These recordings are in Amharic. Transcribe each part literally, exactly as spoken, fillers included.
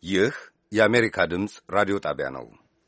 ይህ የአሜሪካ ድምፅ ራዲዮ ጣቢያ ነው።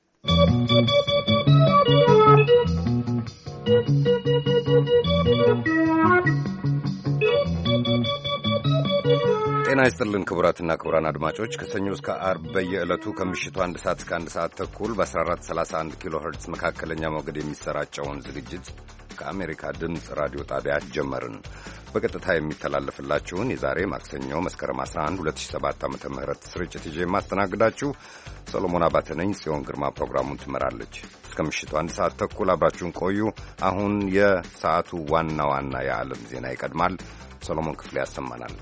ጤና ይስጥልን ክቡራትና ክቡራን አድማጮች ከሰኞ እስከ ዓርብ በየዕለቱ ከምሽቱ አንድ ሰዓት እስከ አንድ ሰዓት ተኩል በ1431 ሰላሳ አንድ ኪሎ ሄርትዝ መካከለኛ ሞገድ የሚሰራጨውን ዝግጅት ከአሜሪካ ድምፅ ራዲዮ ጣቢያ ጀመርን። በቀጥታ የሚተላለፍላችሁን የዛሬ ማክሰኞ መስከረም አስራ አንድ ሁለት ሺህ ሰባት ዓመተ ምህረት ስርጭት ይዤ የማስተናግዳችሁ ሰሎሞን አባተ ነኝ። ጽዮን ግርማ ፕሮግራሙን ትመራለች። እስከ ምሽቱ አንድ ሰዓት ተኩል አብራችሁን ቆዩ። አሁን የሰዓቱ ዋና ዋና የዓለም ዜና ይቀድማል። ሰሎሞን ክፍሌ ያሰማናል።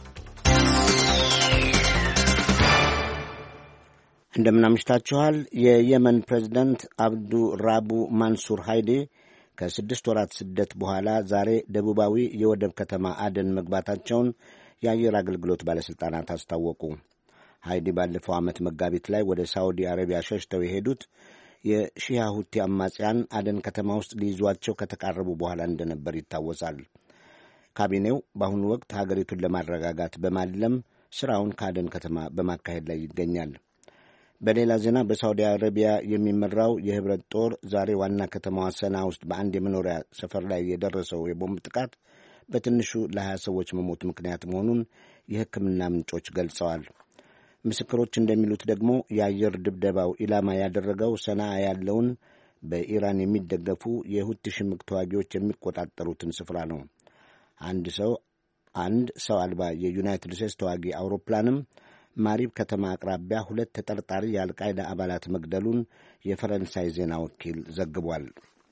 እንደምናምሽታችኋል። የየመን ፕሬዝዳንት አብዱ ራቡ ማንሱር ሃይዲ ከስድስት ወራት ስደት በኋላ ዛሬ ደቡባዊ የወደብ ከተማ አደን መግባታቸውን የአየር አገልግሎት ባለሥልጣናት አስታወቁ። ሃይዲ ባለፈው ዓመት መጋቢት ላይ ወደ ሳዑዲ አረቢያ ሸሽተው የሄዱት የሺያ ሁቲ አማጽያን አደን ከተማ ውስጥ ሊይዟቸው ከተቃረቡ በኋላ እንደነበር ይታወሳል። ካቢኔው በአሁኑ ወቅት ሀገሪቱን ለማረጋጋት በማለም ሥራውን ከአደን ከተማ በማካሄድ ላይ ይገኛል። በሌላ ዜና በሳዑዲ አረቢያ የሚመራው የህብረት ጦር ዛሬ ዋና ከተማዋ ሰና ውስጥ በአንድ የመኖሪያ ሰፈር ላይ የደረሰው የቦምብ ጥቃት በትንሹ ለሀያ ሰዎች መሞት ምክንያት መሆኑን የሕክምና ምንጮች ገልጸዋል። ምስክሮች እንደሚሉት ደግሞ የአየር ድብደባው ኢላማ ያደረገው ሰና ያለውን በኢራን የሚደገፉ የሁቲ ሽምቅ ተዋጊዎች የሚቆጣጠሩትን ስፍራ ነው። አንድ ሰው አንድ ሰው አልባ የዩናይትድ ስቴትስ ተዋጊ አውሮፕላንም ማሪብ ከተማ አቅራቢያ ሁለት ተጠርጣሪ የአልቃይዳ አባላት መግደሉን የፈረንሳይ ዜና ወኪል ዘግቧል።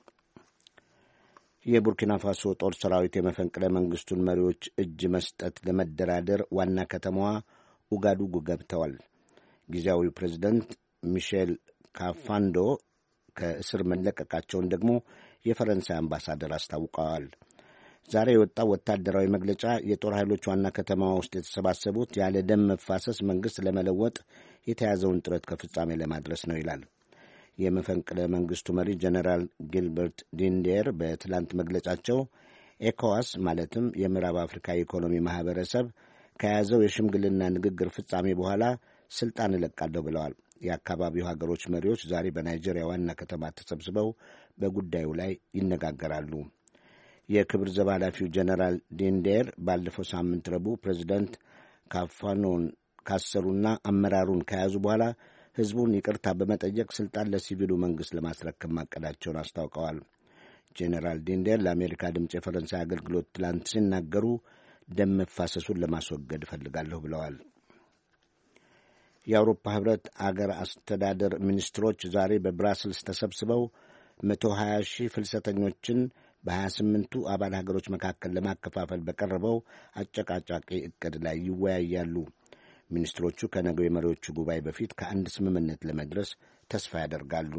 የቡርኪና ፋሶ ጦር ሰራዊት የመፈንቅለ መንግሥቱን መሪዎች እጅ መስጠት ለመደራደር ዋና ከተማዋ ኡጋዱጉ ገብተዋል። ጊዜያዊው ፕሬዚደንት ሚሼል ካፋንዶ ከእስር መለቀቃቸውን ደግሞ የፈረንሳይ አምባሳደር አስታውቀዋል። ዛሬ የወጣው ወታደራዊ መግለጫ የጦር ኃይሎች ዋና ከተማ ውስጥ የተሰባሰቡት ያለ ደም መፋሰስ መንግሥት ለመለወጥ የተያዘውን ጥረት ከፍጻሜ ለማድረስ ነው ይላል። የመፈንቅለ መንግሥቱ መሪ ጀነራል ጊልበርት ዲንዴር በትላንት መግለጫቸው ኤኮዋስ ማለትም የምዕራብ አፍሪካ የኢኮኖሚ ማኅበረሰብ ከያዘው የሽምግልና ንግግር ፍጻሜ በኋላ ሥልጣን እለቃለሁ ብለዋል። የአካባቢው ሀገሮች መሪዎች ዛሬ በናይጄሪያ ዋና ከተማ ተሰብስበው በጉዳዩ ላይ ይነጋገራሉ። የክብር ዘብ ኃላፊው ጀነራል ዲንዴር ባለፈው ሳምንት ረቡዕ ፕሬዚደንት ካፋኖን ካሰሩና አመራሩን ከያዙ በኋላ ሕዝቡን ይቅርታ በመጠየቅ ሥልጣን ለሲቪሉ መንግሥት ለማስረከብ ማቀዳቸውን አስታውቀዋል። ጀነራል ዲንዴር ለአሜሪካ ድምፅ የፈረንሳይ አገልግሎት ትላንት ሲናገሩ ደም መፋሰሱን ለማስወገድ እፈልጋለሁ ብለዋል። የአውሮፓ ኅብረት አገር አስተዳደር ሚኒስትሮች ዛሬ በብራስልስ ተሰብስበው መቶ ሀያ ሺህ ፍልሰተኞችን በሀያ ስምንቱ አባል ሀገሮች መካከል ለማከፋፈል በቀረበው አጨቃጫቂ ዕቅድ ላይ ይወያያሉ። ሚኒስትሮቹ ከነገው የመሪዎቹ ጉባኤ በፊት ከአንድ ስምምነት ለመድረስ ተስፋ ያደርጋሉ።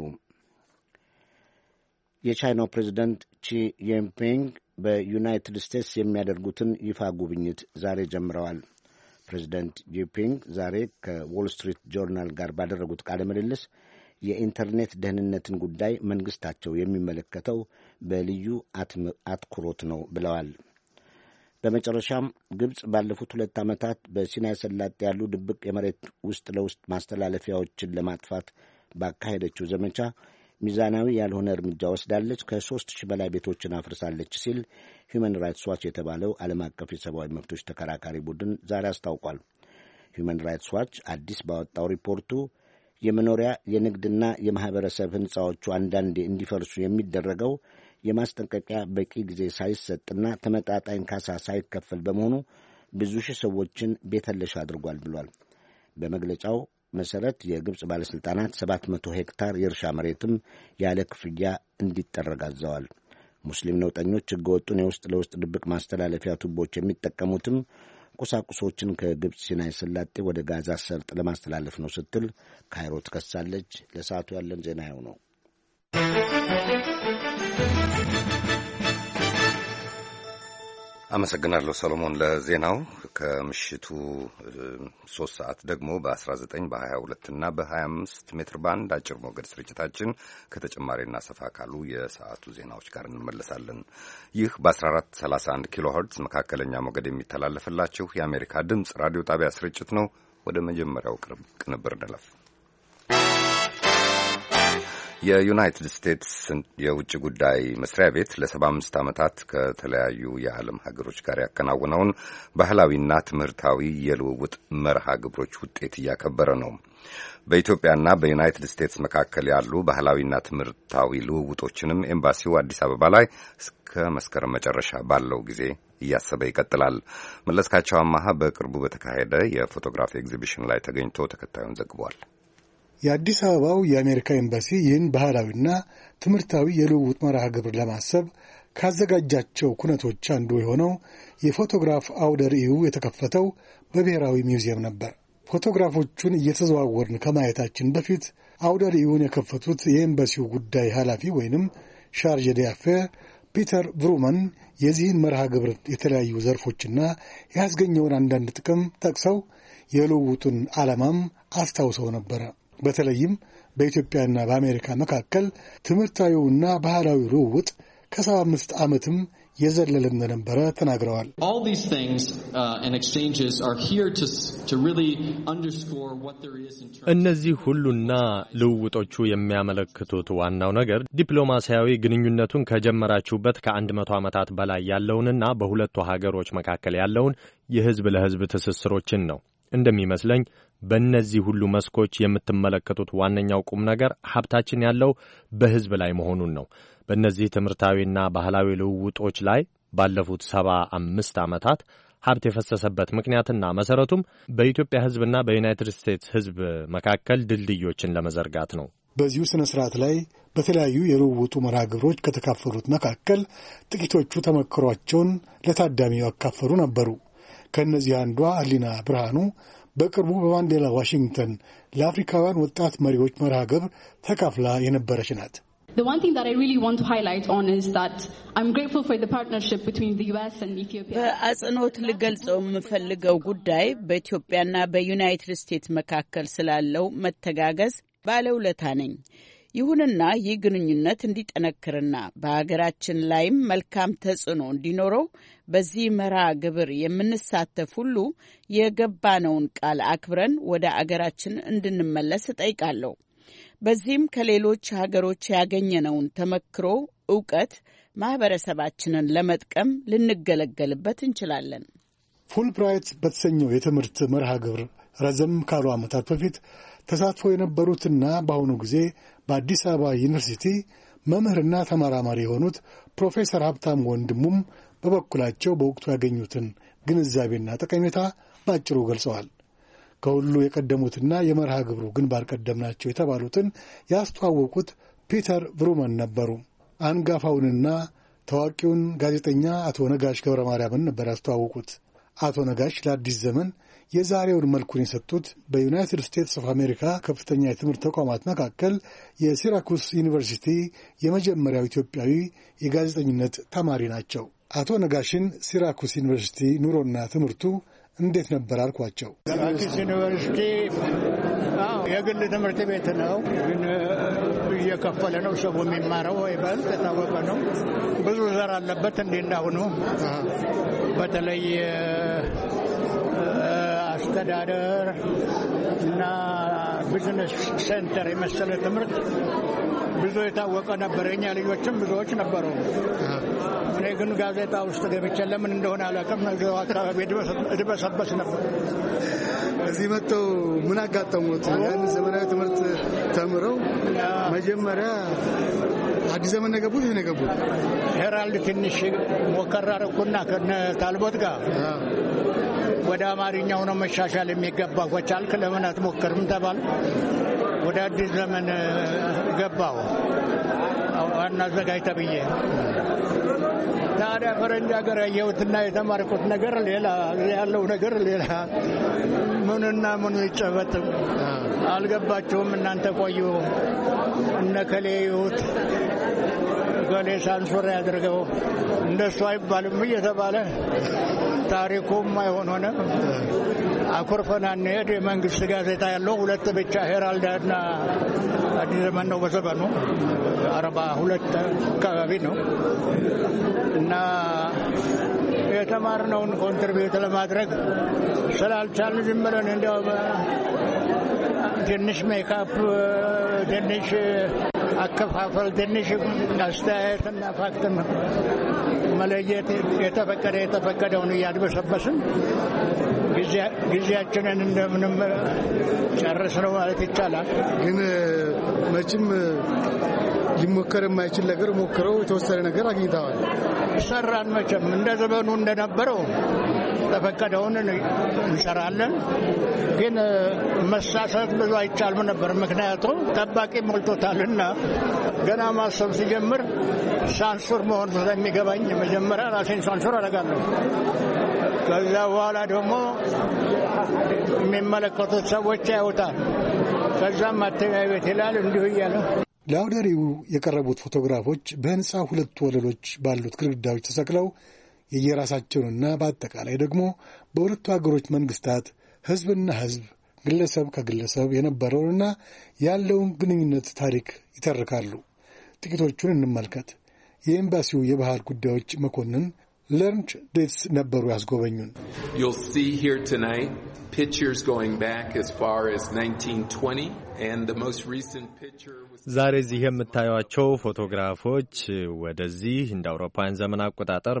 የቻይናው ፕሬዚደንት ቺ ጂንፒንግ በዩናይትድ ስቴትስ የሚያደርጉትን ይፋ ጉብኝት ዛሬ ጀምረዋል። ፕሬዚደንት ጂንፒንግ ዛሬ ከዎል ስትሪት ጆርናል ጋር ባደረጉት ቃለ ምልልስ የኢንተርኔት ደህንነትን ጉዳይ መንግሥታቸው የሚመለከተው በልዩ አትኩሮት ነው ብለዋል። በመጨረሻም ግብፅ ባለፉት ሁለት ዓመታት በሲናይ ሰላጤ ያሉ ድብቅ የመሬት ውስጥ ለውስጥ ማስተላለፊያዎችን ለማጥፋት ባካሄደችው ዘመቻ ሚዛናዊ ያልሆነ እርምጃ ወስዳለች፣ ከሦስት ሺህ በላይ ቤቶችን አፍርሳለች ሲል ሁማን ራይትስ ዋች የተባለው ዓለም አቀፍ የሰብአዊ መብቶች ተከራካሪ ቡድን ዛሬ አስታውቋል። ሁማን ራይትስ ዋች አዲስ ባወጣው ሪፖርቱ የመኖሪያ የንግድና የማኅበረሰብ ሕንፃዎቹ አንዳንዴ እንዲፈርሱ የሚደረገው የማስጠንቀቂያ በቂ ጊዜ ሳይሰጥና ተመጣጣኝ ካሳ ሳይከፈል በመሆኑ ብዙ ሺህ ሰዎችን ቤተለሽ አድርጓል ብሏል። በመግለጫው መሠረት የግብፅ ባለሥልጣናት ሰባት መቶ ሄክታር የእርሻ መሬትም ያለ ክፍያ እንዲጠረግ አዘዋል። ሙስሊም ነውጠኞች ሕገወጡን የውስጥ ለውስጥ ድብቅ ማስተላለፊያ ቱቦች የሚጠቀሙትም ቁሳቁሶችን ከግብፅ ሲናይ ሰላጤ ወደ ጋዛ ሰርጥ ለማስተላለፍ ነው ስትል ካይሮ ትከሳለች። ለሰዓቱ ያለን ዜና ይኸው ነው። አመሰግናለሁ ሰሎሞን ለዜናው። ከምሽቱ ሶስት ሰዓት ደግሞ በአስራ ዘጠኝ በሀያ ሁለት እና በሀያ አምስት ሜትር ባንድ አጭር ሞገድ ስርጭታችን ከተጨማሪና ሰፋ ካሉ የሰዓቱ ዜናዎች ጋር እንመለሳለን። ይህ በአስራ አራት ሰላሳ አንድ ኪሎ ሄርትዝ መካከለኛ ሞገድ የሚተላለፍላችሁ የአሜሪካ ድምፅ ራዲዮ ጣቢያ ስርጭት ነው። ወደ መጀመሪያው ቅንብር እንለፍ። የዩናይትድ ስቴትስ የውጭ ጉዳይ መስሪያ ቤት ለሰባ አምስት ዓመታት ከተለያዩ የዓለም ሀገሮች ጋር ያከናወነውን ባህላዊና ትምህርታዊ የልውውጥ መርሃ ግብሮች ውጤት እያከበረ ነው። በኢትዮጵያና በዩናይትድ ስቴትስ መካከል ያሉ ባህላዊና ትምህርታዊ ልውውጦችንም ኤምባሲው አዲስ አበባ ላይ እስከ መስከረም መጨረሻ ባለው ጊዜ እያሰበ ይቀጥላል። መለስካቸው አማሃ በቅርቡ በተካሄደ የፎቶግራፍ ኤግዚቢሽን ላይ ተገኝቶ ተከታዩን ዘግቧል። የአዲስ አበባው የአሜሪካ ኤምባሲ ይህን ባህላዊና ትምህርታዊ የልውውጥ መርሃ ግብር ለማሰብ ካዘጋጃቸው ኩነቶች አንዱ የሆነው የፎቶግራፍ አውደ ርዕዩ የተከፈተው በብሔራዊ ሚውዚየም ነበር። ፎቶግራፎቹን እየተዘዋወርን ከማየታችን በፊት አውደ ርዕዩን የከፈቱት የኤምባሲው ጉዳይ ኃላፊ ወይንም ሻርጀ ዲአፌር ፒተር ብሩመን የዚህን መርሃ ግብር የተለያዩ ዘርፎችና ያስገኘውን አንዳንድ ጥቅም ጠቅሰው የልውውጡን ዓላማም አስታውሰው ነበረ። በተለይም በኢትዮጵያና በአሜሪካ መካከል ትምህርታዊውና ባህላዊ ልውውጥ ከሰባ አምስት ዓመትም የዘለለ እንደነበረ ተናግረዋል። እነዚህ ሁሉና ልውውጦቹ የሚያመለክቱት ዋናው ነገር ዲፕሎማሲያዊ ግንኙነቱን ከጀመራችሁበት ከአንድ መቶ ዓመታት በላይ ያለውንና በሁለቱ ሀገሮች መካከል ያለውን የሕዝብ ለሕዝብ ትስስሮችን ነው። እንደሚመስለኝ በእነዚህ ሁሉ መስኮች የምትመለከቱት ዋነኛው ቁም ነገር ሀብታችን ያለው በሕዝብ ላይ መሆኑን ነው። በእነዚህ ትምህርታዊና ባህላዊ ልውውጦች ላይ ባለፉት ሰባ አምስት ዓመታት ሀብት የፈሰሰበት ምክንያትና መሠረቱም በኢትዮጵያ ሕዝብና በዩናይትድ ስቴትስ ሕዝብ መካከል ድልድዮችን ለመዘርጋት ነው። በዚሁ ሥነ ሥርዓት ላይ በተለያዩ የልውውጡ መርሃ ግብሮች ከተካፈሉት መካከል ጥቂቶቹ ተመክሯቸውን ለታዳሚው ያካፈሉ ነበሩ። ከእነዚህ አንዷ አሊና ብርሃኑ በቅርቡ በማንዴላ ዋሽንግተን ለአፍሪካውያን ወጣት መሪዎች መርሃ ግብር ተካፍላ የነበረች ናት። The one thing that I really want to highlight on is that I'm grateful for the partnership between the U S and Ethiopia. በአጽንኦት ልገልጸው የምፈልገው ጉዳይ በኢትዮጵያና በዩናይትድ ስቴትስ መካከል ስላለው መተጋገዝ ባለውለታ ነኝ። ይሁንና ይህ ግንኙነት እንዲጠነክርና በሀገራችን ላይም መልካም ተጽዕኖ እንዲኖረው በዚህ መርሃ ግብር የምንሳተፍ ሁሉ የገባነውን ቃል አክብረን ወደ አገራችን እንድንመለስ እጠይቃለሁ። በዚህም ከሌሎች ሀገሮች ያገኘነውን ተመክሮ፣ ዕውቀት ማህበረሰባችንን ለመጥቀም ልንገለገልበት እንችላለን። ፉል ብራይት በተሰኘው የትምህርት መርሃ ግብር ረዘም ካሉ ዓመታት በፊት ተሳትፎ የነበሩትና በአሁኑ ጊዜ በአዲስ አበባ ዩኒቨርሲቲ መምህርና ተመራማሪ የሆኑት ፕሮፌሰር ሀብታም ወንድሙም በበኩላቸው በወቅቱ ያገኙትን ግንዛቤና ጠቀሜታ ባጭሩ ገልጸዋል። ከሁሉ የቀደሙትና የመርሃ ግብሩ ግንባር ቀደም ናቸው የተባሉትን ያስተዋወቁት ፒተር ብሩመን ነበሩ። አንጋፋውንና ታዋቂውን ጋዜጠኛ አቶ ነጋሽ ገብረ ማርያምን ነበር ያስተዋወቁት። አቶ ነጋሽ ለአዲስ ዘመን የዛሬውን መልኩን የሰጡት በዩናይትድ ስቴትስ ኦፍ አሜሪካ ከፍተኛ የትምህርት ተቋማት መካከል የሲራኩስ ዩኒቨርሲቲ የመጀመሪያው ኢትዮጵያዊ የጋዜጠኝነት ተማሪ ናቸው። አቶ ነጋሽን ሲራኩስ ዩኒቨርሲቲ ኑሮና ትምህርቱ እንዴት ነበር አልኳቸው። ሲራኩስ ዩኒቨርሲቲ የግል ትምህርት ቤት ነው፣ ግን እየከፈለ ነው ሰው የሚማረው። ይበልጥ የታወቀ ነው። ብዙ ዘር አለበት። እንዴ እንዳሁኑ በተለይ አስተዳደር እና ቢዝነስ ሴንተር የመሰለ ትምህርት ብዙ የታወቀ ነበር። የኛ ልጆችም ብዙዎች ነበሩ። እኔ ግን ጋዜጣ ውስጥ ገብቼ ለምን እንደሆነ አላውቅም፣ እዛው አካባቢ እድበሰበስ ነበር። እዚህ መጥተው ምን አጋጠሙት? ያን ዘመናዊ ትምህርት ተምረው መጀመሪያ አዲስ ዘመን ነገቡት ይሄ ነገቡት ሄራልድ ትንሽ ሞከራ ረኩና ከነ ታልቦት ጋር ወደ አማርኛው ነው መሻሻል የሚገባው። ወቻልክ ለምን አትሞክርም ተባል። ወደ አዲስ ዘመን ገባው ዋና አዘጋጅ ተብዬ። ታዲያ ፈረንጅ ሀገር ያየሁትና የተማርኩት ነገር ሌላ፣ ያለው ነገር ሌላ። ምንና ምኑ ይጨበጥ አልገባቸውም። እናንተ ቆዩ እነከሌ ይሁት ገሌ ሳንሱር ያድርገው እንደሱ አይባልም እየተባለ ታሪኩም አይሆን ሆነ። አኮርፈና እንሄድ። የመንግስት ጋዜጣ ያለው ሁለት ብቻ ሄራልድና አዲስ ዘመን ነው። በዘመኑ አርባ ሁለት አካባቢ ነው እና የተማርነውን ኮንትሪቢዩት ለማድረግ ስላልቻልን ዝም ብለን እንደው ትንሽ ሜካፕ፣ ትንሽ አከፋፈል፣ ትንሽ አስተያየትና ፋክትን መለየት የተፈቀደ የተፈቀደውን እያድበሰበስን ጊዜያችንን እንደምንም ጨርስ ነው ማለት ይቻላል። ግን መቼም ሊሞከር የማይችል ነገር ሞክረው የተወሰነ ነገር አግኝተዋል። ሰራን። መቼም እንደ ዘመኑ እንደነበረው ተፈቀደውን እንሰራለን። ግን መሳሳት ብዙ አይቻልም ነበር፣ ምክንያቱም ጠባቂ ሞልቶታልና። ገና ማሰብ ሲጀምር ሳንሱር መሆን ስለሚገባኝ መጀመሪያ ራሴን ሳንሱር አደርጋለሁ። ከዛ በኋላ ደግሞ የሚመለከቱት ሰዎች ያዩታል። ከዛም ማተሚያ ቤት ይላል። እንዲሁ እያለ ለአውደ ርዕዩ የቀረቡት ፎቶግራፎች በህንፃ ሁለት ወለሎች ባሉት ግድግዳዎች ተሰቅለው የየራሳቸውንና በአጠቃላይ ደግሞ በሁለቱ ሀገሮች መንግስታት ህዝብና ህዝብ፣ ግለሰብ ከግለሰብ የነበረውንና ያለውን ግንኙነት ታሪክ ይተርካሉ። ጥቂቶቹን እንመልከት። የኤምባሲው የባህል ጉዳዮች መኮንን ለርንድ ዴትስ ነበሩ ያስጎበኙን። You'll see here tonight pictures going back as far as nineteen twenty and the most recent picture was ዛሬ እዚህ የምታዩቸው ፎቶግራፎች ወደዚህ እንደ አውሮፓውያን ዘመን አቆጣጠር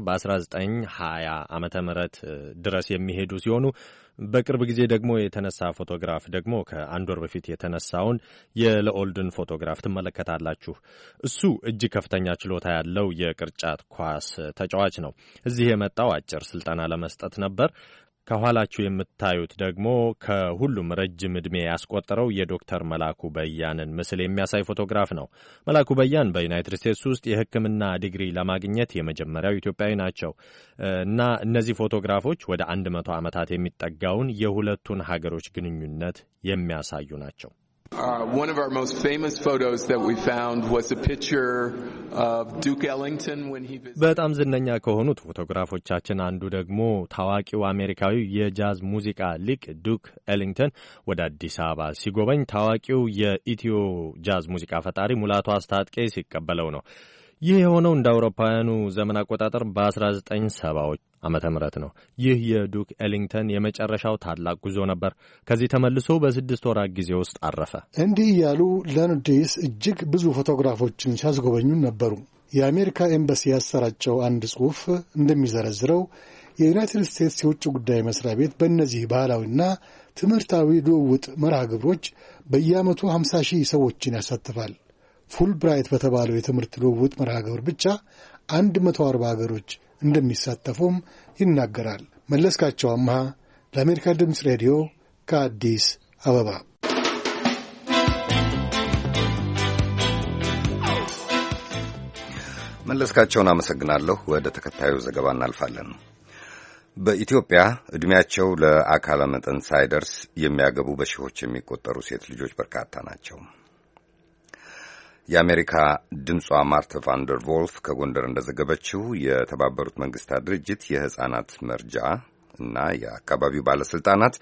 በ1920 ዓመተ ምህረት ድረስ የሚሄዱ ሲሆኑ በቅርብ ጊዜ ደግሞ የተነሳ ፎቶግራፍ ደግሞ ከአንድ ወር በፊት የተነሳውን የለኦልድን ፎቶግራፍ ትመለከታላችሁ። እሱ እጅግ ከፍተኛ ችሎታ ያለው የቅርጫት ኳስ ተጫዋች ነው። እዚህ የመጣው አጭር ስልጠና ለመስጠት ነበር። ከኋላችሁ የምታዩት ደግሞ ከሁሉም ረጅም ዕድሜ ያስቆጠረው የዶክተር መላኩ በያንን ምስል የሚያሳይ ፎቶግራፍ ነው። መላኩ በያን በዩናይትድ ስቴትስ ውስጥ የሕክምና ዲግሪ ለማግኘት የመጀመሪያው ኢትዮጵያዊ ናቸው እና እነዚህ ፎቶግራፎች ወደ አንድ መቶ ዓመታት የሚጠጋውን የሁለቱን ሀገሮች ግንኙነት የሚያሳዩ ናቸው። Uh, one of our most famous photos that we found was a picture of Duke Ellington when he visited. በጣም ዝነኛ ከሆኑት ፎቶግራፎቻችን አንዱ ደግሞ ታዋቂው አሜሪካዊ የጃዝ ሙዚቃ ሊቅ ዱክ ኤሊንግተን ወደ አዲስ አበባ ሲጎበኝ ታዋቂው የኢትዮ ጃዝ ሙዚቃ ፈጣሪ ሙላቱ አስታጥቄ ሲቀበለው ነው። ይህ የሆነው እንደ አውሮፓውያኑ ዘመን አቆጣጠር በአስራ ዘጠኝ ሰባዎች ዓመተ ምህረት ነው። ይህ የዱክ ኤሊንግተን የመጨረሻው ታላቅ ጉዞ ነበር። ከዚህ ተመልሶ በስድስት ወራት ጊዜ ውስጥ አረፈ። እንዲህ ያሉ ለንዴስ እጅግ ብዙ ፎቶግራፎችን ሲያስጎበኙን ነበሩ። የአሜሪካ ኤምባሲ ያሰራጨው አንድ ጽሑፍ እንደሚዘረዝረው የዩናይትድ ስቴትስ የውጭ ጉዳይ መስሪያ ቤት በእነዚህ ባህላዊና ትምህርታዊ ልውውጥ መርሃ ግብሮች በየዓመቱ ሀምሳ ሺህ ሰዎችን ያሳትፋል። ፉል ብራይት በተባለው የትምህርት ልውውጥ መርሃ ግብር ብቻ አንድ መቶ አርባ ሀገሮች እንደሚሳተፉም ይናገራል። መለስካቸው አምሃ ለአሜሪካ ድምፅ ሬዲዮ ከአዲስ አበባ። መለስካቸውን አመሰግናለሁ። ወደ ተከታዩ ዘገባ እናልፋለን። በኢትዮጵያ ዕድሜያቸው ለአካለ መጠን ሳይደርስ የሚያገቡ በሺዎች የሚቆጠሩ ሴት ልጆች በርካታ ናቸው። የአሜሪካ ድምጿ ማርታ ቫንደር ቮልፍ ከጎንደር እንደዘገበችው የተባበሩት መንግስታት ድርጅት የሕፃናት መርጃ እና የአካባቢው ባለሥልጣናት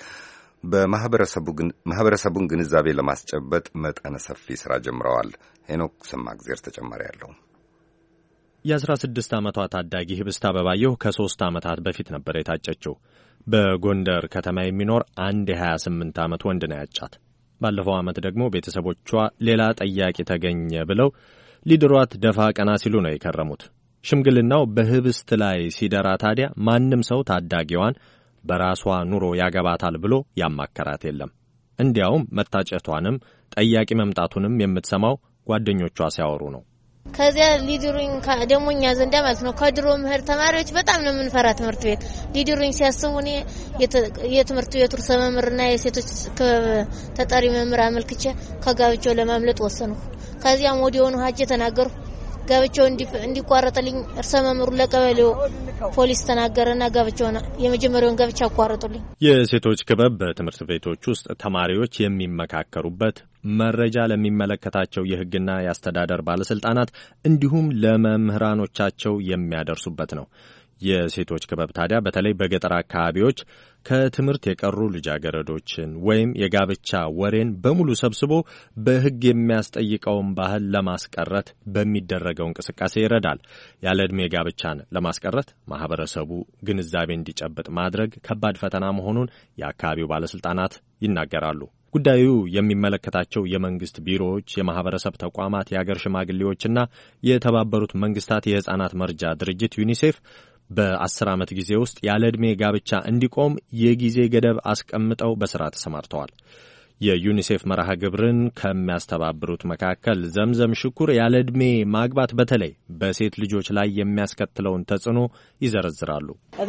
በማኅበረሰቡን ግንዛቤ ለማስጨበጥ መጠነ ሰፊ ሥራ ጀምረዋል። ሄኖክ ሰማግዜር ተጨማሪ ያለው። የአስራ ስድስት ዓመቷ ታዳጊ ህብስት አበባየሁ ከሦስት ዓመታት በፊት ነበር የታጨችው። በጎንደር ከተማ የሚኖር አንድ የሀያ ስምንት ዓመት ወንድ ነው ያጫት። ባለፈው ዓመት ደግሞ ቤተሰቦቿ ሌላ ጠያቂ ተገኘ ብለው ሊድሯት ደፋ ቀና ሲሉ ነው የከረሙት። ሽምግልናው በህብስት ላይ ሲደራ ታዲያ ማንም ሰው ታዳጊዋን በራሷ ኑሮ ያገባታል ብሎ ያማከራት የለም። እንዲያውም መታጨቷንም ጠያቂ መምጣቱንም የምትሰማው ጓደኞቿ ሲያወሩ ነው። ከዚያ ሊድሩኝ ደሞኛ ዘንዳ ማለት ነው። ከድሮ ምህር ተማሪዎች በጣም ነው የምንፈራ ትምህርት ቤት ሊድሩኝ ሲያስቡ እኔ የትምህርት ቤቱ ርዕሰ መምህርና የሴቶች ተጠሪ መምህር አመልክቼ ከጋብቻው ለማምለጥ ወሰንኩ። ከዚያም ወዲያውኑ ሀጄ ተናገሩ። ጋብቻው እንዲቋረጥልኝ ርዕሰ መምህሩ ለቀበሌው ፖሊስ ተናገረና ጋብቻውን የመጀመሪያውን ጋብቻ አቋረጡልኝ። የሴቶች ክበብ በትምህርት ቤቶች ውስጥ ተማሪዎች የሚመካከሩበት፣ መረጃ ለሚመለከታቸው የሕግና የአስተዳደር ባለስልጣናት እንዲሁም ለመምህራኖቻቸው የሚያደርሱበት ነው። የሴቶች ክበብ ታዲያ በተለይ በገጠር አካባቢዎች ከትምህርት የቀሩ ልጃገረዶችን ወይም የጋብቻ ወሬን በሙሉ ሰብስቦ በሕግ የሚያስጠይቀውን ባህል ለማስቀረት በሚደረገው እንቅስቃሴ ይረዳል። ያለ ዕድሜ ጋብቻን ለማስቀረት ማህበረሰቡ ግንዛቤ እንዲጨብጥ ማድረግ ከባድ ፈተና መሆኑን የአካባቢው ባለስልጣናት ይናገራሉ። ጉዳዩ የሚመለከታቸው የመንግስት ቢሮዎች፣ የማህበረሰብ ተቋማት፣ የአገር ሽማግሌዎችና የተባበሩት መንግስታት የሕፃናት መርጃ ድርጅት ዩኒሴፍ በአስር ዓመት ጊዜ ውስጥ ያለ ዕድሜ ጋብቻ እንዲቆም የጊዜ ገደብ አስቀምጠው በሥራ ተሰማርተዋል። የዩኒሴፍ መርሃ ግብርን ከሚያስተባብሩት መካከል ዘምዘም ሽኩር ያለ ዕድሜ ማግባት በተለይ በሴት ልጆች ላይ የሚያስከትለውን ተጽዕኖ ይዘረዝራሉ።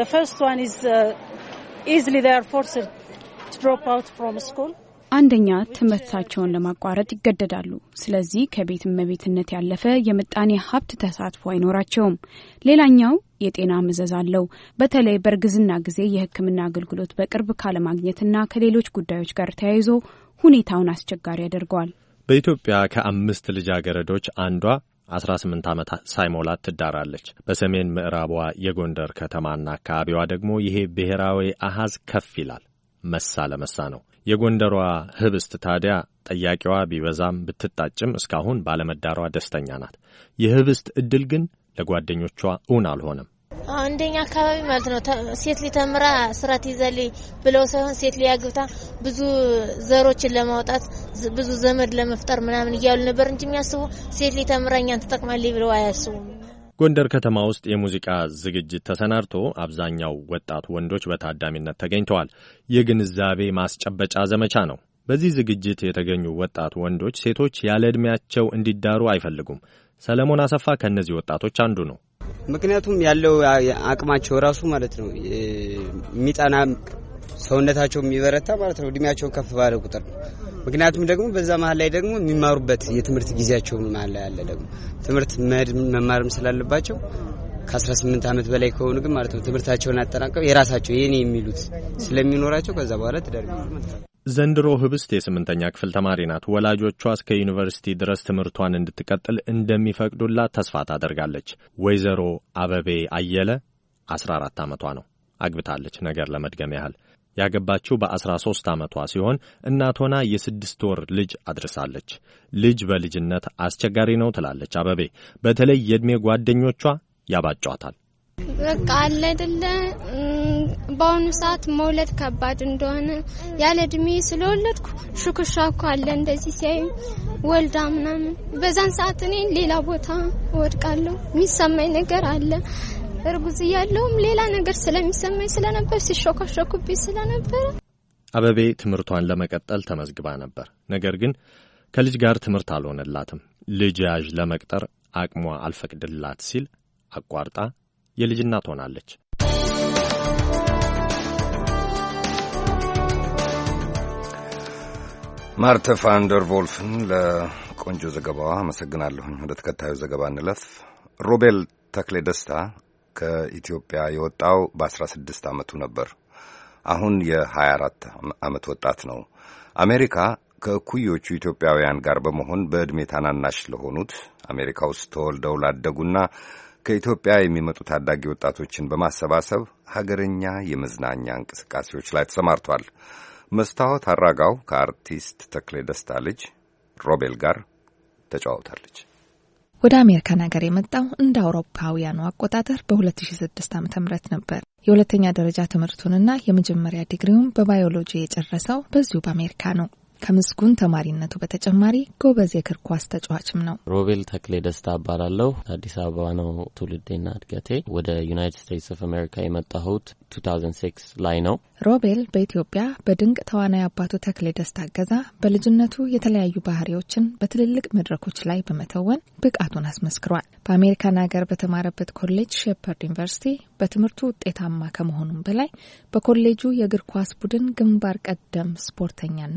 አንደኛ ትምህርታቸውን ለማቋረጥ ይገደዳሉ። ስለዚህ ከቤት እመቤትነት ያለፈ የምጣኔ ሀብት ተሳትፎ አይኖራቸውም። ሌላኛው የጤና መዘዝ አለው። በተለይ በእርግዝና ጊዜ የሕክምና አገልግሎት በቅርብ ካለማግኘትና ከሌሎች ጉዳዮች ጋር ተያይዞ ሁኔታውን አስቸጋሪ ያደርገዋል። በኢትዮጵያ ከአምስት ልጃገረዶች አንዷ አስራ ስምንት ዓመት ሳይሞላት ትዳራለች። በሰሜን ምዕራቧ የጎንደር ከተማና አካባቢዋ ደግሞ ይሄ ብሔራዊ አሃዝ ከፍ ይላል። መሳ ለመሳ ነው። የጎንደሯ ህብስት ታዲያ ጠያቂዋ ቢበዛም ብትጣጭም እስካሁን ባለመዳሯ ደስተኛ ናት። የህብስት እድል ግን ለጓደኞቿ እውን አልሆነም። አንደኛ አካባቢ ማለት ነው ሴት ሊተምራ ስራ ትይዛለች ብለው ሳይሆን ሴት ሊያግብታ ብዙ ዘሮችን ለማውጣት ብዙ ዘመድ ለመፍጠር ምናምን እያሉ ነበር እንጂ የሚያስቡ ሴት ሊተምራኛን ተጠቅማለች ብለው አያስቡም። ጎንደር ከተማ ውስጥ የሙዚቃ ዝግጅት ተሰናድቶ አብዛኛው ወጣት ወንዶች በታዳሚነት ተገኝተዋል። የግንዛቤ ማስጨበጫ ዘመቻ ነው። በዚህ ዝግጅት የተገኙ ወጣት ወንዶች ሴቶች ያለ ዕድሜያቸው እንዲዳሩ አይፈልጉም። ሰለሞን አሰፋ ከነዚህ ወጣቶች አንዱ ነው። ምክንያቱም ያለው አቅማቸው ራሱ ማለት ነው የሚጣና ሰውነታቸው የሚበረታ ማለት ነው እድሜያቸው ከፍ ባለ ቁጥር ነው። ምክንያቱም ደግሞ በዛ መሃል ላይ ደግሞ የሚማሩበት የትምህርት ጊዜያቸው መሃል ላይ ያለ ደግሞ ትምህርት መማርም ስላለባቸው ከአስራ ስምንት ዓመት በላይ ከሆኑ ግን ማለት ነው ትምህርታቸውን አጠናቀው የራሳቸው የኔ የሚሉት ስለሚኖራቸው ከዛ በኋላ ትዳር ማለት ነው። ዘንድሮ ህብስት የስምንተኛ ክፍል ተማሪ ናት። ወላጆቿ እስከ ዩኒቨርሲቲ ድረስ ትምህርቷን እንድትቀጥል እንደሚፈቅዱላት ተስፋ ታደርጋለች። ወይዘሮ አበቤ አየለ አስራ አራት ዓመቷ ነው። አግብታለች። ነገር ለመድገም ያህል ያገባችው በአስራ ሶስት ዓመቷ ሲሆን እናት ሆና የስድስት ወር ልጅ አድርሳለች። ልጅ በልጅነት አስቸጋሪ ነው ትላለች አበቤ። በተለይ የዕድሜ ጓደኞቿ ያባጯታል። በቃ አለ አይደለ በአሁኑ ሰዓት መውለድ ከባድ እንደሆነ ያለ እድሜ ስለወለድኩ ሹክሻኩ አለ እንደዚህ ሲያዩ ወልዳ ምናምን በዛን ሰዓት እኔ ሌላ ቦታ ወድቃለሁ። የሚሰማኝ ነገር አለ። እርጉዝ ያለውም ሌላ ነገር ስለሚሰማኝ ስለነበር ሲሾካሾኩብኝ ስለነበር አበቤ ትምህርቷን ለመቀጠል ተመዝግባ ነበር። ነገር ግን ከልጅ ጋር ትምህርት አልሆነላትም። ልጅ ያዥ ለመቅጠር አቅሟ አልፈቅድላት ሲል አቋርጣ የልጅ እናት ሆናለች። ማርተ ፋንደር ቮልፍን ለቆንጆ ዘገባዋ አመሰግናለሁ። ወደ ተከታዩ ዘገባ እንለፍ። ሮቤል ተክሌ ደስታ ከኢትዮጵያ የወጣው በአስራ ስድስት ዓመቱ ነበር። አሁን የሀያ አራት ዓመት ወጣት ነው። አሜሪካ ከእኩዮቹ ኢትዮጵያውያን ጋር በመሆን በዕድሜ ታናናሽ ለሆኑት አሜሪካ ውስጥ ተወልደው ላደጉና ከኢትዮጵያ የሚመጡ ታዳጊ ወጣቶችን በማሰባሰብ ሀገረኛ የመዝናኛ እንቅስቃሴዎች ላይ ተሰማርቷል። መስታወት አራጋው ከአርቲስት ተክሌ ደስታ ልጅ ሮቤል ጋር ተጫውታለች። ወደ አሜሪካን ሀገር የመጣው እንደ አውሮፓውያኑ አቆጣጠር በ2006 ዓ.ም ነበር። የሁለተኛ ደረጃ ትምህርቱንና የመጀመሪያ ዲግሪውን በባዮሎጂ የጨረሰው በዚሁ በአሜሪካ ነው። ከምስጉን ተማሪነቱ በተጨማሪ ጎበዝ የእግር ኳስ ተጫዋችም ነው። ሮቤል ተክሌ ደስታ እባላለሁ። አዲስ አበባ ነው ትውልዴና እድገቴ። ወደ ዩናይትድ ስቴትስ ኦፍ አሜሪካ የመጣሁት ሁለት ሺህ ስድስት ላይ ነው። ሮቤል በኢትዮጵያ በድንቅ ተዋናይ አባቱ ተክሌ ደስታ እገዛ በልጅነቱ የተለያዩ ባህሪዎችን በትልልቅ መድረኮች ላይ በመተወን ብቃቱን አስመስክሯል። በአሜሪካን ሀገር በተማረበት ኮሌጅ ሼፐርድ ዩኒቨርሲቲ በትምህርቱ ውጤታማ ከመሆኑም በላይ በኮሌጁ የእግር ኳስ ቡድን ግንባር ቀደም ስፖርተኛነቱ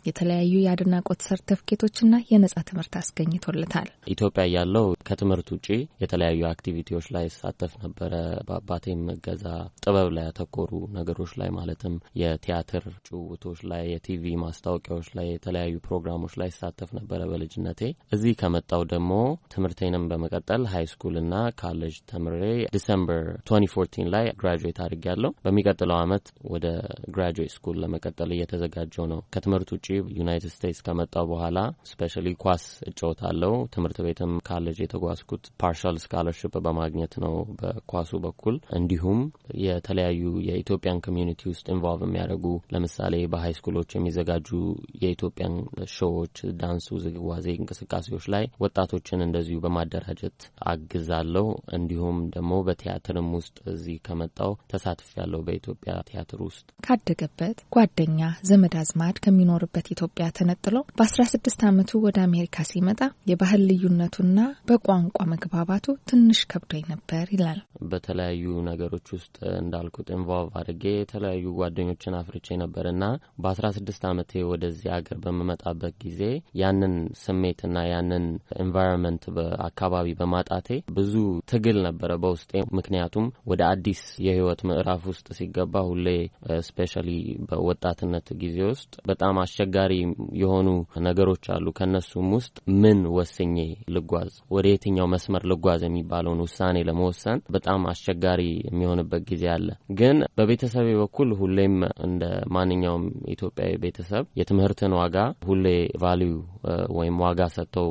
የተለያዩ የአድናቆት ሰርተፍኬቶችና የነጻ ትምህርት አስገኝቶለታል። ኢትዮጵያ ያለው ከትምህርት ውጪ የተለያዩ አክቲቪቲዎች ላይ ሳተፍ ነበረ። በአባቴም እገዛ ጥበብ ላይ ያተኮሩ ነገሮች ላይ ማለትም የቲያትር ጭውውቶች ላይ፣ የቲቪ ማስታወቂያዎች ላይ፣ የተለያዩ ፕሮግራሞች ላይ ሳተፍ ነበረ በልጅነቴ። እዚህ ከመጣው ደግሞ ትምህርቴንም በመቀጠል ሃይ ስኩል እና ካሌጅ ተምሬ ዲሴምበር twenty fourteen ላይ ግራጁዌት አድርጌያለሁ። በሚቀጥለው አመት ወደ ግራጁዌት ስኩል ለመቀጠል እየተዘጋጀው ነው። ከትምህርት ውጪ ዩናይትድ ስቴትስ ከመጣው በኋላ ስፔሻሊ ኳስ እጫወታለሁ። ትምህርት ቤትም ካሌጅ የተጓዝኩት ፓርሻል ስካለርሺፕ በማግኘት ነው በኳሱ በኩል። እንዲሁም የተለያዩ የኢትዮጵያን ኮሚዩኒቲ ውስጥ ኢንቮልቭ የሚያደርጉ ለምሳሌ በሃይ ስኩሎች የሚዘጋጁ የኢትዮጵያን ሾዎች፣ ዳንሱ፣ ዝግዋዜ እንቅስቃሴዎች ላይ ወጣቶችን እንደዚሁ በማደራጀት አግዛለሁ። እንዲሁም ደግሞ በቲያትርም ውስጥ እዚህ ከመጣው ተሳትፌያለሁ በኢትዮጵያ ቲያትር ውስጥ። ካደገበት ጓደኛ ዘመድ አዝማድ ከሚኖርበት ኢትዮጵያ ተነጥሎ በ16 አመቱ ወደ አሜሪካ ሲመጣ የባህል ልዩነቱና በቋንቋ መግባባቱ ትንሽ ከብዶኝ ነበር ይላል። በተለያዩ ነገሮች ውስጥ እንዳልኩት ኢንቮልቭ አድርጌ የተለያዩ ጓደኞችን አፍርቼ ነበርና በ16 አመቴ ወደዚህ ሀገር በመመጣበት ጊዜ ያንን ስሜትና ያንን ኤንቫይሮንመንት በአካባቢ በማጣቴ ብዙ ትግል ነበረ በውስጤ። ምክንያቱም ወደ አዲስ የህይወት ምዕራፍ ውስጥ ሲገባ ሁሌ ስፔሻሊ በወጣትነት ጊዜ ውስጥ በጣም አስቸጋሪ የሆኑ ነገሮች አሉ። ከነሱም ውስጥ ምን ወስኜ ልጓዝ፣ ወደ የትኛው መስመር ልጓዝ የሚባለውን ውሳኔ ለመወሰን በጣም አስቸጋሪ የሚሆንበት ጊዜ አለ። ግን በቤተሰቤ በኩል ሁሌም እንደ ማንኛውም ኢትዮጵያዊ ቤተሰብ የትምህርትን ዋጋ ሁሌ ቫልዩ ወይም ዋጋ ሰጥተው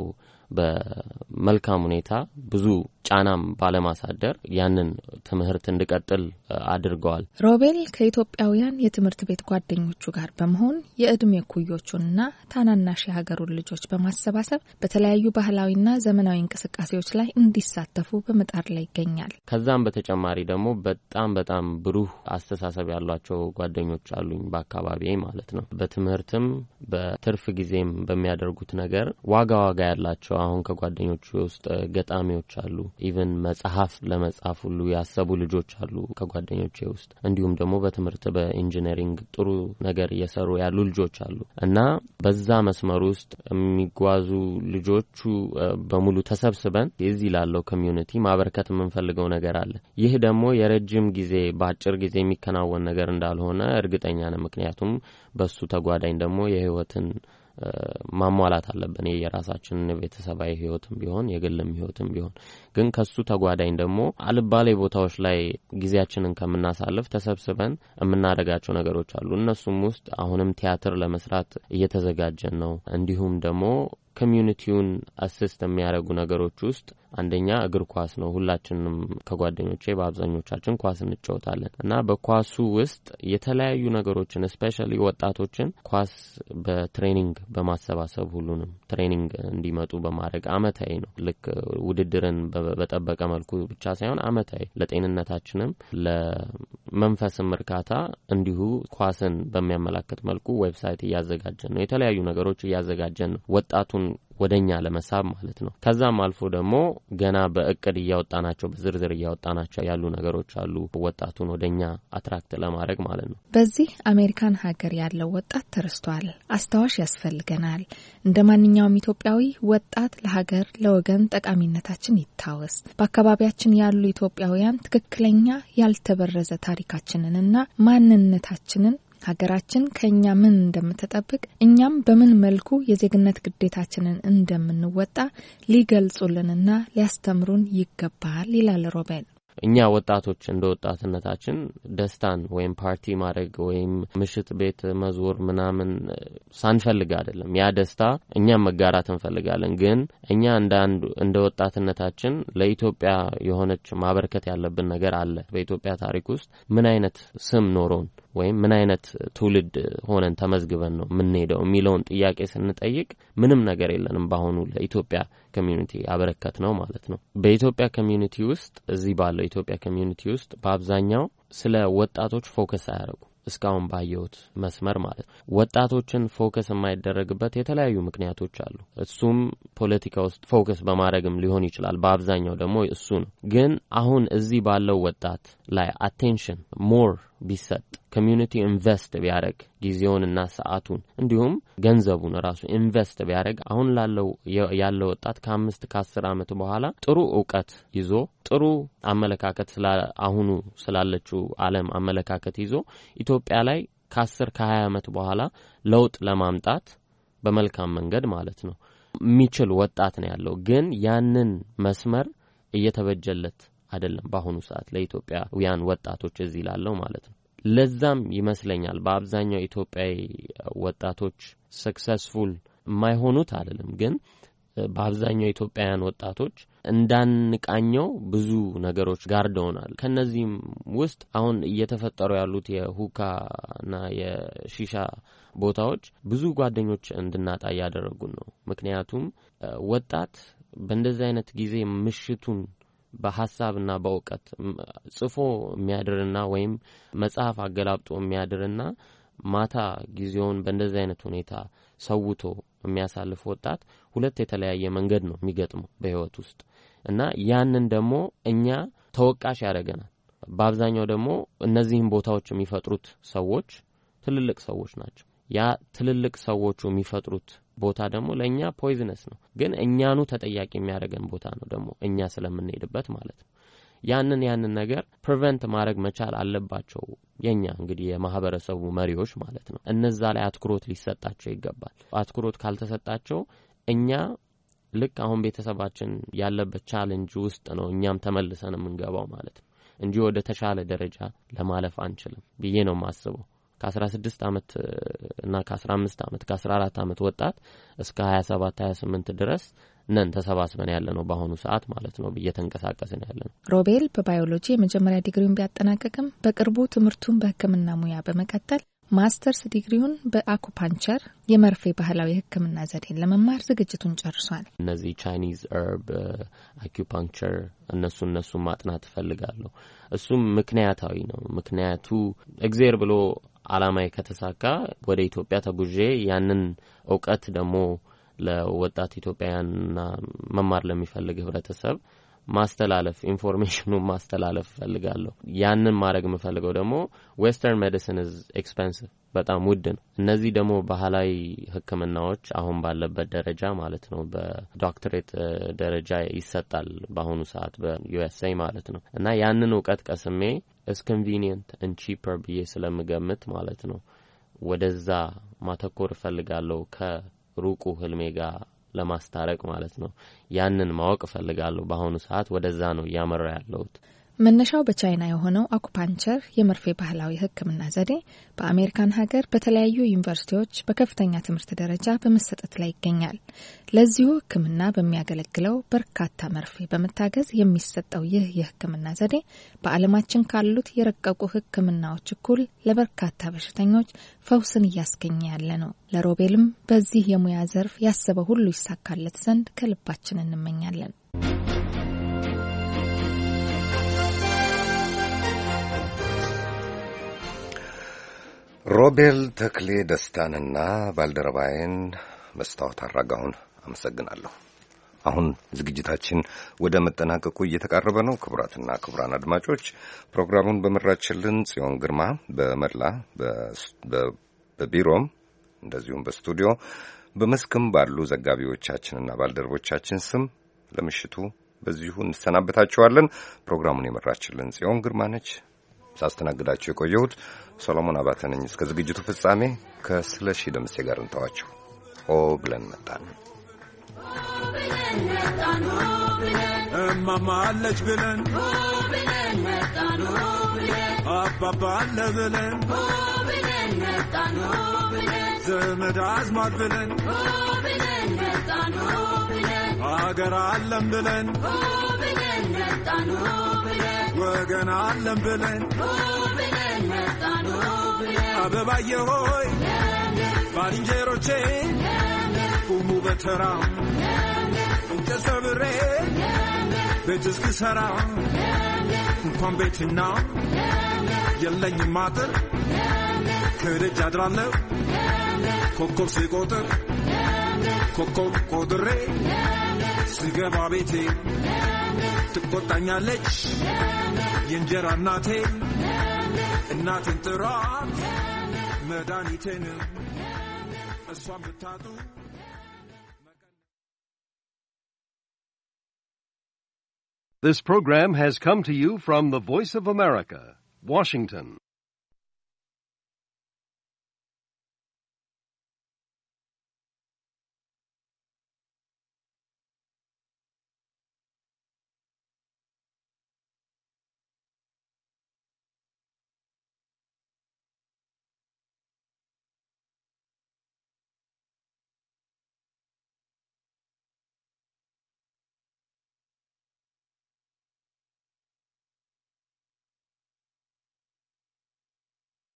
በመልካም ሁኔታ ብዙ ጫናም ባለማሳደር ያንን ትምህርት እንድቀጥል አድርገዋል። ሮቤል ከኢትዮጵያውያን የትምህርት ቤት ጓደኞቹ ጋር በመሆን የእድሜ ኩዮቹንና ታናናሽ የሀገሩን ልጆች በማሰባሰብ በተለያዩ ባህላዊና ዘመናዊ እንቅስቃሴዎች ላይ እንዲሳተፉ በመጣር ላይ ይገኛል። ከዛም በተጨማሪ ደግሞ በጣም በጣም ብሩህ አስተሳሰብ ያሏቸው ጓደኞች አሉኝ በአካባቢዬ ማለት ነው። በትምህርትም በትርፍ ጊዜም በሚያደርጉት ነገር ዋጋ ዋጋ ያላቸው አሁን ከጓደኞቹ ውስጥ ገጣሚዎች አሉ። ኢቭን መጽሐፍ ለመጻፍ ሁሉ ያሰቡ ልጆች አሉ ከጓደኞቼ ውስጥ። እንዲሁም ደግሞ በትምህርት በኢንጂነሪንግ ጥሩ ነገር እየሰሩ ያሉ ልጆች አሉ እና በዛ መስመር ውስጥ የሚጓዙ ልጆቹ በሙሉ ተሰብስበን እዚህ ላለው ኮሚዩኒቲ ማበርከት የምንፈልገው ነገር አለ። ይህ ደግሞ የረጅም ጊዜ በአጭር ጊዜ የሚከናወን ነገር እንዳልሆነ እርግጠኛ ነኝ። ምክንያቱም በሱ ተጓዳኝ ደግሞ የህይወትን ማሟላት አለብን። የራሳችንን ቤተሰባዊ ህይወትም ቢሆን የግልም ህይወትም ቢሆን ግን ከሱ ተጓዳኝ ደግሞ አልባሌ ቦታዎች ላይ ጊዜያችንን ከምናሳልፍ ተሰብስበን የምናደርጋቸው ነገሮች አሉ። እነሱም ውስጥ አሁንም ቲያትር ለመስራት እየተዘጋጀን ነው። እንዲሁም ደግሞ ኮሚዩኒቲውን አሲስት የሚያደርጉ ነገሮች ውስጥ አንደኛ እግር ኳስ ነው። ሁላችንም ከጓደኞቼ በአብዛኞቻችን ኳስ እንጫወታለን እና በኳሱ ውስጥ የተለያዩ ነገሮችን ስፔሻሊ ወጣቶችን ኳስ በትሬኒንግ በማሰባሰብ ሁሉንም ትሬኒንግ እንዲመጡ በማድረግ አመታዊ ነው። ልክ ውድድርን በጠበቀ መልኩ ብቻ ሳይሆን አመታዊ ለጤንነታችንም ለመንፈስም እርካታ እንዲሁ ኳስን በሚያመላክት መልኩ ዌብሳይት እያዘጋጀን ነው። የተለያዩ ነገሮች እያዘጋጀን ነው ወጣቱን ወደኛ ለመሳብ ማለት ነው። ከዛም አልፎ ደግሞ ገና በእቅድ እያወጣናቸው በዝርዝር እያወጣናቸው ያሉ ነገሮች አሉ ወጣቱን ወደኛ አትራክት ለማድረግ ማለት ነው። በዚህ አሜሪካን ሀገር ያለው ወጣት ተረስቷል፣ አስተዋሽ ያስፈልገናል። እንደ ማንኛውም ኢትዮጵያዊ ወጣት ለሀገር ለወገን ጠቃሚነታችን ይታወስ። በአካባቢያችን ያሉ ኢትዮጵያውያን ትክክለኛ ያልተበረዘ ታሪካችንንና ማንነታችንን ሀገራችን ከኛ ምን እንደምትጠብቅ እኛም በምን መልኩ የዜግነት ግዴታችንን እንደምንወጣ ሊገልጹልንና ሊያስተምሩን ይገባል ይላል ሮቤል። እኛ ወጣቶች እንደ ወጣትነታችን ደስታን ወይም ፓርቲ ማድረግ ወይም ምሽት ቤት መዞር ምናምን ሳንፈልግ አይደለም። ያ ደስታ እኛም መጋራት እንፈልጋለን። ግን እኛ እንደ አንድ እንደ ወጣትነታችን ለኢትዮጵያ የሆነች ማበርከት ያለብን ነገር አለ። በኢትዮጵያ ታሪክ ውስጥ ምን አይነት ስም ኖሮን ወይም ምን አይነት ትውልድ ሆነን ተመዝግበን ነው የምንሄደው የሚለውን ጥያቄ ስንጠይቅ ምንም ነገር የለንም። ባሁኑ ለኢትዮጵያ ኮሚዩኒቲ አበረከት ነው ማለት ነው። በኢትዮጵያ ኮሚዩኒቲ ውስጥ እዚህ ባለው ኢትዮጵያ ኮሚዩኒቲ ውስጥ በአብዛኛው ስለ ወጣቶች ፎከስ አያደርጉ እስካሁን ባየሁት መስመር ማለት ነው። ወጣቶችን ፎከስ የማይደረግበት የተለያዩ ምክንያቶች አሉ። እሱም ፖለቲካ ውስጥ ፎከስ በማድረግም ሊሆን ይችላል። በአብዛኛው ደግሞ እሱ ነው። ግን አሁን እዚህ ባለው ወጣት ላይ አቴንሽን ሞር ቢሰጥ ኮሚዩኒቲ ኢንቨስት ቢያደርግ ጊዜውንና ሰዓቱን እንዲሁም ገንዘቡን ራሱ ኢንቨስት ቢያደርግ አሁን ላለው ያለው ወጣት ከአምስት ከአስር ዓመት በኋላ ጥሩ ዕውቀት ይዞ ጥሩ አመለካከት ስለ አሁኑ ስላለችው ዓለም አመለካከት ይዞ ኢትዮጵያ ላይ ከአስር ከሀያ ዓመት በኋላ ለውጥ ለማምጣት በመልካም መንገድ ማለት ነው የሚችል ወጣት ነው ያለው። ግን ያንን መስመር እየተበጀለት አይደለም በአሁኑ ሰዓት ለኢትዮጵያውያን ወጣቶች እዚህ ላለው ማለት ነው። ለዛም ይመስለኛል በአብዛኛው ኢትዮጵያዊ ወጣቶች ሰክሰስፉል የማይሆኑት አይደለም፣ ግን በአብዛኛው ኢትዮጵያውያን ወጣቶች እንዳንቃኘው ብዙ ነገሮች ጋርደውናል። ከነዚህም ውስጥ አሁን እየተፈጠሩ ያሉት የሁካና የሺሻ ቦታዎች ብዙ ጓደኞች እንድናጣ ያደረጉን ነው። ምክንያቱም ወጣት በእንደዚህ አይነት ጊዜ ምሽቱን በሐሳብና በእውቀት ጽፎ የሚያድርና ወይም መጽሐፍ አገላብጦ የሚያድርና ማታ ጊዜውን በእንደዚህ አይነት ሁኔታ ሰውቶ የሚያሳልፍ ወጣት ሁለት የተለያየ መንገድ ነው የሚገጥመው በህይወት ውስጥ እና ያንን ደግሞ እኛ ተወቃሽ ያደርገናል። በአብዛኛው ደግሞ እነዚህን ቦታዎች የሚፈጥሩት ሰዎች ትልልቅ ሰዎች ናቸው። ያ ትልልቅ ሰዎቹ የሚፈጥሩት ቦታ ደግሞ ለኛ ፖይዝነስ ነው፣ ግን እኛኑ ተጠያቂ የሚያደርገን ቦታ ነው ደግሞ እኛ ስለምንሄድበት ማለት ነው። ያንን ያንን ነገር ፕሪቨንት ማድረግ መቻል አለባቸው የኛ እንግዲህ የማህበረሰቡ መሪዎች ማለት ነው። እነዛ ላይ አትኩሮት ሊሰጣቸው ይገባል። አትኩሮት ካልተሰጣቸው እኛ ልክ አሁን ቤተሰባችን ያለበት ቻሌንጅ ውስጥ ነው እኛም ተመልሰን የምንገባው ማለት ነው እንጂ ወደ ተሻለ ደረጃ ለማለፍ አንችልም ብዬ ነው ማስበው። ከአስራ ስድስት ዓመት እና ከአስራ አምስት ዓመት ከአስራ አራት ዓመት ወጣት እስከ ሀያ ሰባት ሀያ ስምንት ድረስ ነን ተሰባስበን ያለነው በአሁኑ ሰዓት ማለት ነው እየተንቀሳቀስን ያለነው። ሮቤል በባዮሎጂ የመጀመሪያ ዲግሪውን ቢያጠናቀቅም በቅርቡ ትምህርቱን በሕክምና ሙያ በመቀጠል ማስተርስ ዲግሪውን በአኩፓንቸር የመርፌ ባህላዊ ሕክምና ዘዴን ለመማር ዝግጅቱን ጨርሷል። እነዚህ ቻይኒዝ ኸርብ አኩፓንቸር እነሱ እነሱ ማጥናት ፈልጋለሁ። እሱም ምክንያታዊ ነው። ምክንያቱ እግዚአብሔር ብሎ አላማዬ ከተሳካ ወደ ኢትዮጵያ ተጉዤ ያንን ዕውቀት ደግሞ ለወጣት ኢትዮጵያውያንና መማር ለሚፈልግ ህብረተሰብ ማስተላለፍ ኢንፎርሜሽኑን ማስተላለፍ ፈልጋለሁ። ያንን ማድረግ የምፈልገው ደግሞ ዌስተርን ሜዲሲን ኢዝ ኤክስፔንሲቭ በጣም ውድ ነው። እነዚህ ደግሞ ባህላዊ ህክምናዎች አሁን ባለበት ደረጃ ማለት ነው በዶክተሬት ደረጃ ይሰጣል በአሁኑ ሰዓት በዩኤስኤ ማለት ነው እና ያንን ዕውቀት ቀስሜ as convenient and cheaper ብዬ ስለምገምት ማለት ነው ወደዛ ማተኮር ፈልጋለሁ ከሩቁ ህልሜ ጋር ለማስታረቅ ማለት ነው። ያንን ማወቅ ፈልጋለሁ። በአሁኑ ሰዓት ወደዛ ነው ያመራ ያለሁት። መነሻው በቻይና የሆነው አኩፓንቸር የመርፌ ባህላዊ ህክምና ዘዴ በአሜሪካን ሀገር በተለያዩ ዩኒቨርሲቲዎች በከፍተኛ ትምህርት ደረጃ በመሰጠት ላይ ይገኛል። ለዚሁ ህክምና በሚያገለግለው በርካታ መርፌ በመታገዝ የሚሰጠው ይህ የህክምና ዘዴ በዓለማችን ካሉት የረቀቁ ህክምናዎች እኩል ለበርካታ በሽተኞች ፈውስን እያስገኘ ያለ ነው። ለሮቤልም በዚህ የሙያ ዘርፍ ያሰበው ሁሉ ይሳካለት ዘንድ ከልባችን እንመኛለን። ሮቤል ተክሌ ደስታንና ባልደረባዬን መስታወት አራጋውን አመሰግናለሁ። አሁን ዝግጅታችን ወደ መጠናቀቁ እየተቃረበ ነው። ክቡራትና ክቡራን አድማጮች ፕሮግራሙን በመራችልን ጽዮን ግርማ በመላ በቢሮም እንደዚሁም በስቱዲዮ በመስክም ባሉ ዘጋቢዎቻችንና ባልደረቦቻችን ስም ለምሽቱ በዚሁ እንሰናበታችኋለን። ፕሮግራሙን የመራችልን ጽዮን ግርማ ነች። ሳስተናግዳችሁ የቆየሁት ሰሎሞን አባተ ነኝ። እስከ ዝግጅቱ ፍጻሜ ከስለሺ ደምሴ ጋር እንተዋችሁ። ኦ ብለን መጣን እማማ አለች ብለን አባባ አለ ብለን ዘመድ አዝማድ ብለን አገር አለም ብለን ወገን አለም ብለን አበባዬ ሆይ ባልንጀሮቼ ቁሙ በተራ እንጨት ሰብሬ ቤት እስክሰራ እንኳን ቤትና የለኝም አጥር ከደጅ አድራለሁ ኮከብ ስቆጥር ኮከብ ቆጥሬ ስገባ ቤቴ ትቆጣኛለች የእንጀራ እናቴ እናትን ጥራት መድኃኒቴንም እሷን ብታጡ This program has come to you from the Voice of America, Washington.